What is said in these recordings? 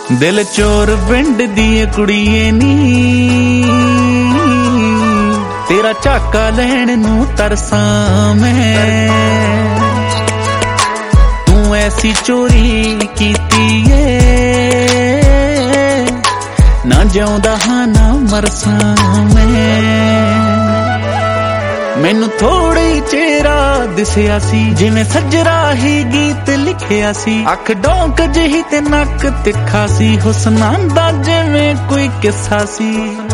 दिल चोर पिंड दी कुड़िए नी तेरा झाका लैण नू तरसा मैं तू ऐसी चोरी कीती ना जिउंदा हां ना मरसा मैनू थोड़ा ही चेहरा दिसिया सी जिवें सजरा ही गीत लिखिया सी अख डोंक जही ते नक तिखा सी हुस्नां दा जिवें कोई किस्सा सी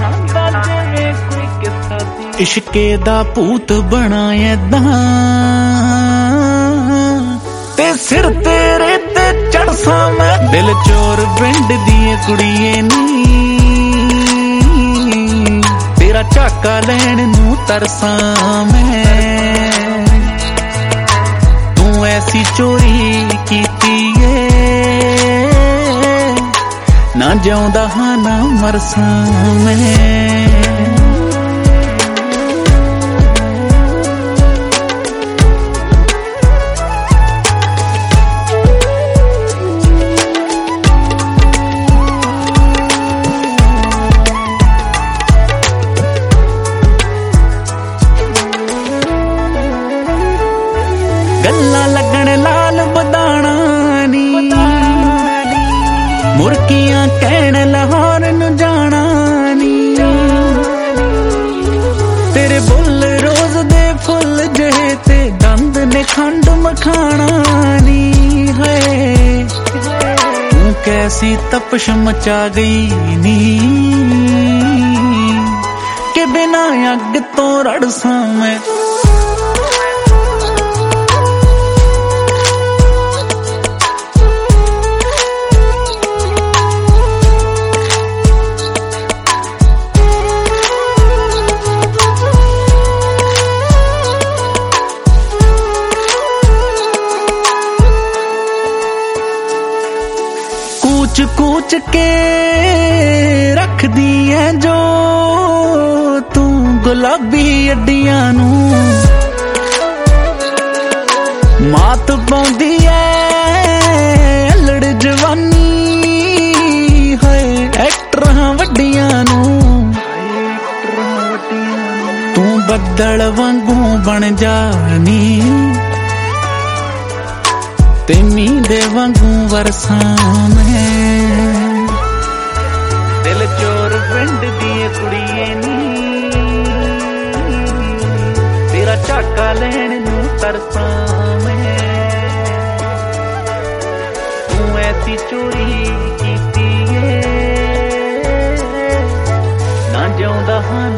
इश्के दा भूत बनाया ते सिर तेरे ते चढ़सा मैं दिल चोर पिंड दी कुड़िए नी तेरा झाका लैण नू तरसा मैं तू ऐसी चोरी कीती ना जिउंदा हां ना मरसा मैं गल्लां लगण लाल बदाना नी मुर्कियां कहण लाहौर नू जाना नी तेरे बुल रोज दे फुल जहे ते दंद ने खंड मखाना नी है तू कैसी तपश मचा गई नी के बिना अग तो रड़सा मैं कूच के रख दी है जो तू गुलाबी अड्डियां नू मात पाउंदी है अल्लड़ जवानी है एक्टर वड्डियां नू तू बदल वांगू बन जानी ते मींदे वांगू वरसा मैं दिल चोर पिंड दी कुड़िए नी तेरा झाका लैण नू तरसा मैं तू ऐसी चोरी कीती ना जिउंदा हां